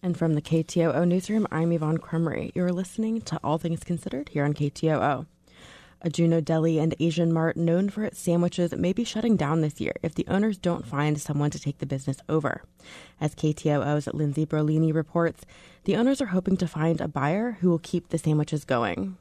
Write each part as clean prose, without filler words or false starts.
And from the KTOO Newsroom, I'm Yvonne Crumry. You're listening to All Things Considered here on KTOO. A Juneau deli and Asian mart known for its sandwiches may be shutting down this year if the owners don't find someone to take the business over. As KTOO's Lindsay Brolini reports, the owners are hoping to find a buyer who will keep the sandwiches going.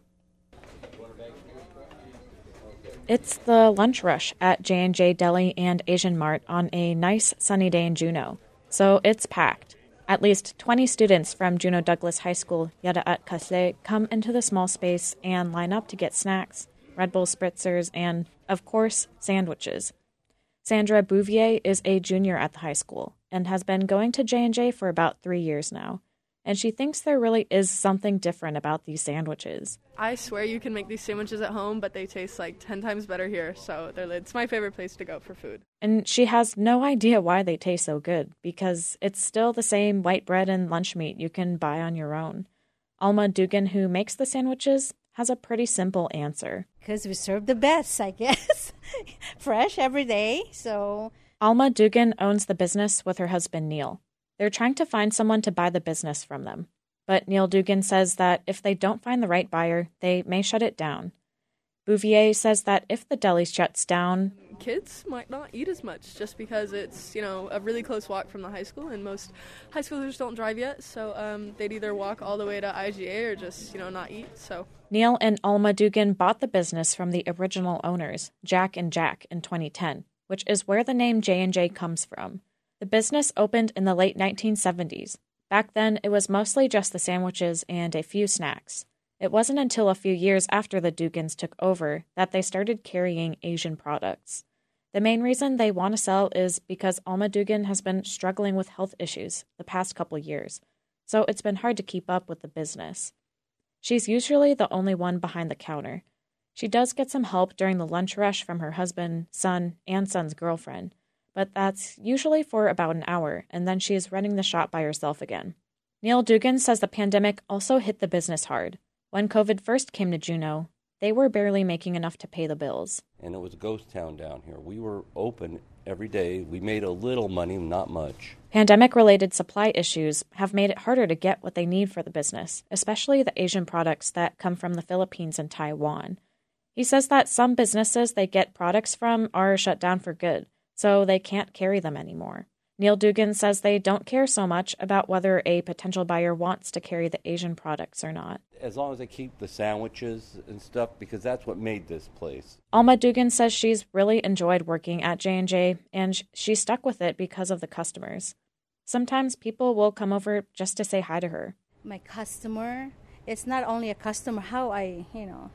It's the lunch rush at J&J Deli and Asian Mart on a nice sunny day in Juneau, so it's packed. At least 20 students from Juneau Douglas High School, Yadaat Kase, come into the small space and line up to get snacks, Red Bull spritzers, and, of course, sandwiches. Sandra Bouvier is a junior at the high school and has been going to J&J for about 3 years now. And she thinks there really is something different about these sandwiches. I swear you can make these sandwiches at home, but they taste like 10 times better here, so it's my favorite place to go for food. And she has no idea why they taste so good, because it's still the same white bread and lunch meat you can buy on your own. Alma Dugan, who makes the sandwiches, has a pretty simple answer. Because we serve the best, I guess. Fresh every day, so... Alma Dugan owns the business with her husband, Neil. They're trying to find someone to buy the business from them. But Neil Dugan says that if they don't find the right buyer, they may shut it down. Bouvier says that if the deli shuts down... Kids might not eat as much just because it's, a really close walk from the high school, and most high schoolers don't drive yet, so they'd either walk all the way to IGA or just, not eat, so... Neil and Alma Dugan bought the business from the original owners, Jack and Jack, in 2010, which is where the name J&J comes from. The business opened in the late 1970s. Back then, it was mostly just the sandwiches and a few snacks. It wasn't until a few years after the Dugans took over that they started carrying Asian products. The main reason they want to sell is because Alma Dugan has been struggling with health issues the past couple years, so it's been hard to keep up with the business. She's usually the only one behind the counter. She does get some help during the lunch rush from her husband, son, and son's girlfriend, but that's usually for about an hour, and then she is running the shop by herself again. Neil Dugan says the pandemic also hit the business hard. When COVID first came to Juneau, they were barely making enough to pay the bills. And it was a ghost town down here. We were open every day. We made a little money, not much. Pandemic-related supply issues have made it harder to get what they need for the business, especially the Asian products that come from the Philippines and Taiwan. He says that some businesses they get products from are shut down for good, so they can't carry them anymore. Neil Dugan says they don't care so much about whether a potential buyer wants to carry the Asian products or not. As long as they keep the sandwiches and stuff, because that's what made this place. Alma Dugan says she's really enjoyed working at J&J, and she's stuck with it because of the customers. Sometimes people will come over just to say hi to her. My customer, it's not only a customer, how I,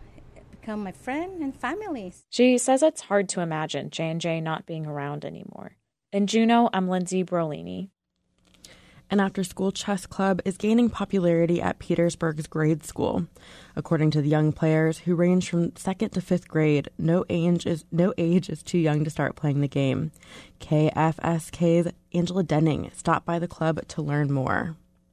become my friend and family. She says it's hard to imagine J&J not being around anymore. In Juneau, I'm Lindsay Brolini. An after-school chess club is gaining popularity at Petersburg's grade school. According to the young players, who range from 2nd to 5th grade, no age is too young to start playing the game. KFSK's Angela Denning stopped by the club to learn more.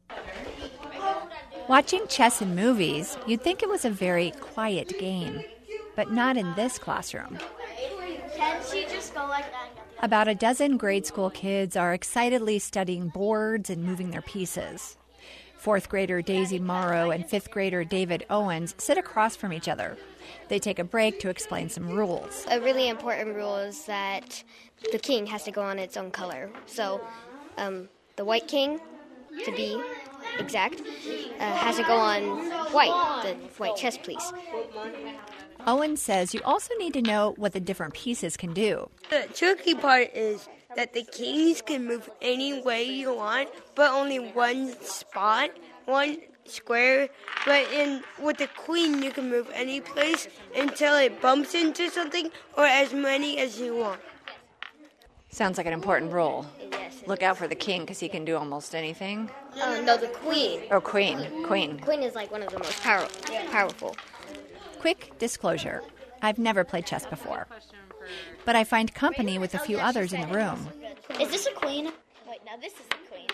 Watching chess in movies, you'd think it was a very quiet game, but not in this classroom. Can she just go like that? About a dozen grade school kids are excitedly studying boards and moving their pieces. 4th grader Daisy Morrow and 5th grader David Owens sit across from each other. They take a break to explain some rules. A really important rule is that the king has to go on its own color. So the white king, to be exact, has to go on white, the white chess piece. Owen says you also need to know what the different pieces can do. The tricky part is that the kings can move any way you want, but only one spot, one square. But with the queen, you can move any place until it bumps into something, or as many as you want. Sounds like an important rule. Yes. Look out for the king, because he can do almost anything. No, the queen. Oh, queen. Queen is like one of the most powerful. Quick disclosure, I've never played chess before, but I find company with a few others in the room. Is this a queen? Wait, no, this is a queen.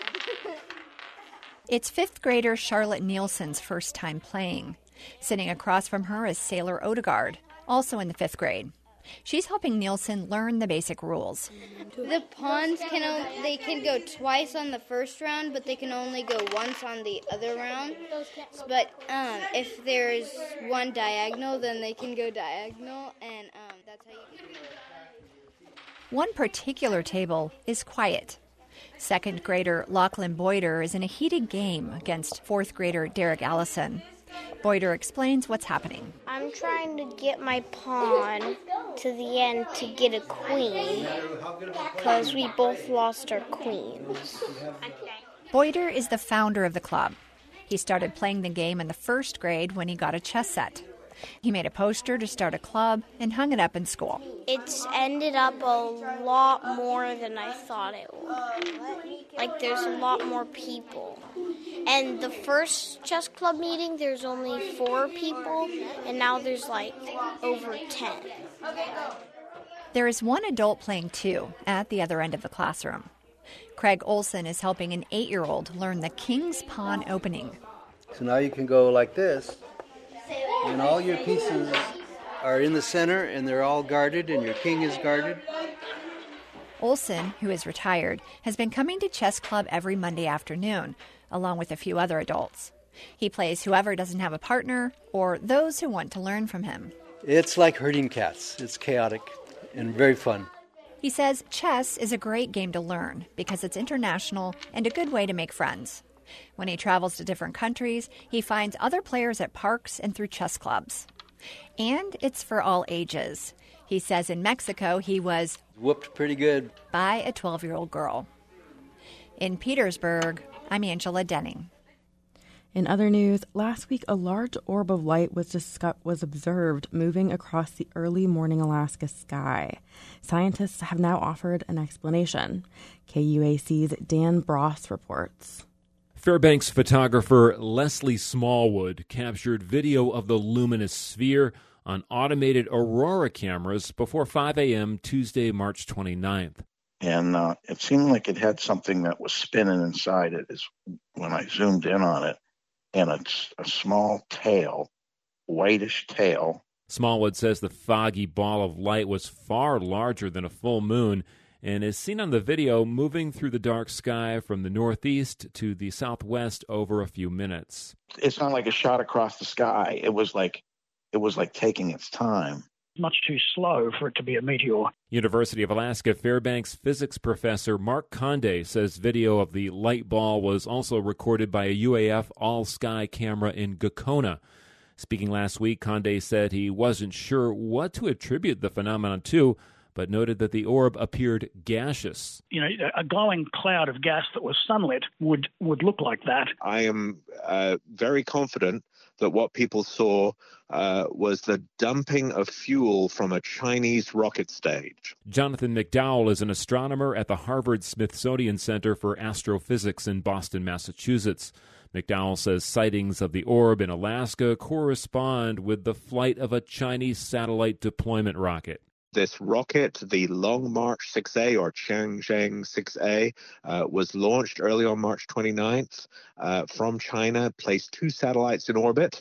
It's 5th grader Charlotte Nielsen's first time playing. Sitting across from her is Sailor Odegaard, also in the 5th grade. She's helping Nielsen learn the basic rules. The pawns can go twice on the first round, but they can only go once on the other round. But if there's one diagonal, then they can go diagonal, and that's how you can do it. One particular table is quiet. Second grader Lachlan Boyder is in a heated game against fourth grader Derek Allison. Boyder explains what's happening. I'm trying to get my pawn to the end to get a queen because we both lost our queens. Boyder is the founder of the club. He started playing the game in the first grade when he got a chess set. He made a poster to start a club and hung it up in school. It's ended up a lot more than I thought it would. Like, there's a lot more people. And the first chess club meeting, there's only 4 people, and now there's, like, over 10. There is one adult playing too at the other end of the classroom. Craig Olson is helping an 8-year-old learn the king's pawn opening. So now you can go like this, and all your pieces are in the center, and they're all guarded, and your king is guarded. Olson, who is retired, has been coming to chess club every Monday afternoon, along with a few other adults. He plays whoever doesn't have a partner or those who want to learn from him. It's like herding cats. It's chaotic and very fun. He says chess is a great game to learn because it's international and a good way to make friends. When he travels to different countries, he finds other players at parks and through chess clubs. And it's for all ages. He says in Mexico he was whooped pretty good by a 12-year-old girl. In Petersburg, I'm Angela Denning. In other news, last week a large orb of light was observed moving across the early morning Alaska sky. Scientists have now offered an explanation. KUAC's Dan Bross reports. Fairbanks photographer Leslie Smallwood captured video of the luminous sphere on automated Aurora cameras before 5 a.m. Tuesday, March 29th. And it seemed like it had something that was spinning inside it is when I zoomed in on it. And it's a small tail, whitish tail. Smallwood says the foggy ball of light was far larger than a full moon and is seen on the video moving through the dark sky from the northeast to the southwest over a few minutes. It's not like a shot across the sky. It was like taking its time. Much too slow for it to be a meteor. University of Alaska Fairbanks physics professor Mark Conde says video of the light ball was also recorded by a UAF all-sky camera in Gakona. Speaking last week, Conde said he wasn't sure what to attribute the phenomenon to, but noted that the orb appeared gaseous. You know, a glowing cloud of gas that was sunlit would look like that. I am very confident that what people saw was the dumping of fuel from a Chinese rocket stage. Jonathan McDowell is an astronomer at the Harvard Smithsonian Center for Astrophysics in Boston, Massachusetts. McDowell says sightings of the orb in Alaska correspond with the flight of a Chinese satellite deployment rocket. This rocket, the Long March 6A or Changzheng 6A, was launched early on March 29th from China, placed 2 satellites in orbit,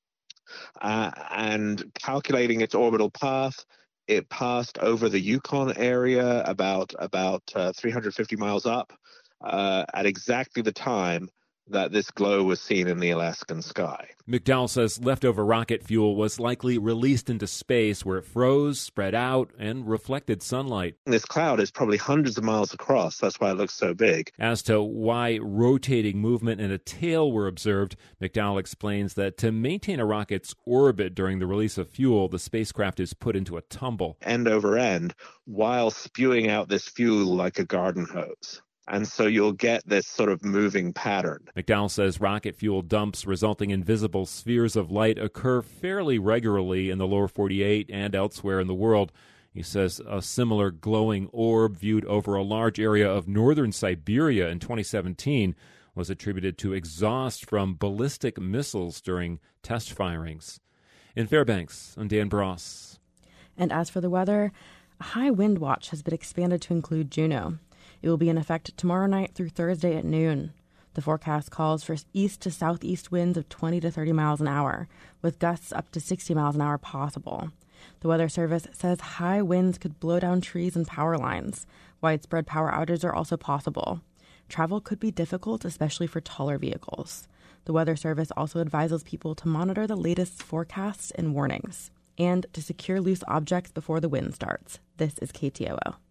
and calculating its orbital path, it passed over the Yukon area about 350 miles up at exactly the time that this glow was seen in the Alaskan sky. McDowell says leftover rocket fuel was likely released into space where it froze, spread out, and reflected sunlight. This cloud is probably hundreds of miles across. That's why it looks so big. As to why rotating movement and a tail were observed, McDowell explains that to maintain a rocket's orbit during the release of fuel, the spacecraft is put into a tumble. End over end, while spewing out this fuel like a garden hose. And so you'll get this sort of moving pattern. McDowell says rocket fuel dumps resulting in visible spheres of light occur fairly regularly in the lower 48 and elsewhere in the world. He says a similar glowing orb viewed over a large area of northern Siberia in 2017 was attributed to exhaust from ballistic missiles during test firings. In Fairbanks, I'm Dan Bross. And as for the weather, a high wind watch has been expanded to include Juneau. It will be in effect tomorrow night through Thursday at noon. The forecast calls for east to southeast winds of 20 to 30 miles an hour, with gusts up to 60 miles an hour possible. The Weather Service says high winds could blow down trees and power lines. Widespread power outages are also possible. Travel could be difficult, especially for taller vehicles. The Weather Service also advises people to monitor the latest forecasts and warnings and to secure loose objects before the wind starts. This is KTOO.